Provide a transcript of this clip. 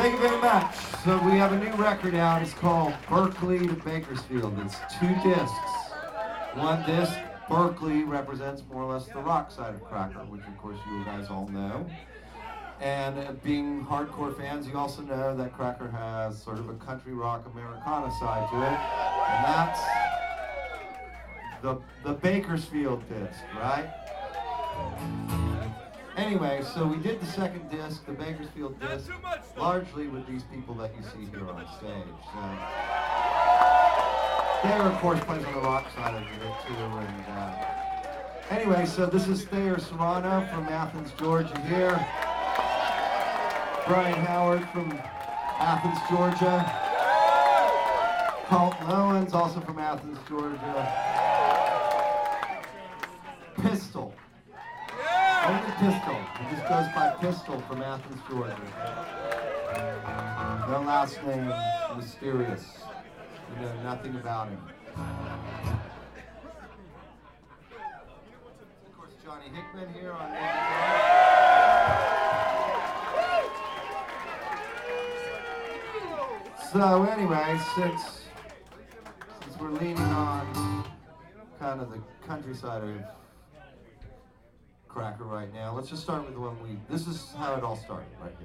Thank you very much. So we have a new record out. It's called Berkeley to Bakersfield. It's 2 discs. One disc, Berkeley, represents more or less the rock side of Cracker, which of course you guys all know. And being hardcore fans, you also know that Cracker has sort of a country rock Americana side to it. And that's the Bakersfield disc, right? Anyway, so we did the second disc, the Bakersfield disc, largely with these people that you see here on stage. So Thayer, of course, plays on the rock side of it too. And anyway, so this is Thayer Serrano from Athens, Georgia here. Brian Howard from Athens, Georgia. Colton Owens, also from Athens, Georgia. Pistol. Only Pistol. He just goes by Pistol from Athens, Georgia. No last name, mysterious. You know nothing about him. Of course, Johnny Hickman here on the guitar. So anyway, since we're leaning on kind of the countryside of Cracker right now, let's just start with the one this is how it all started right here.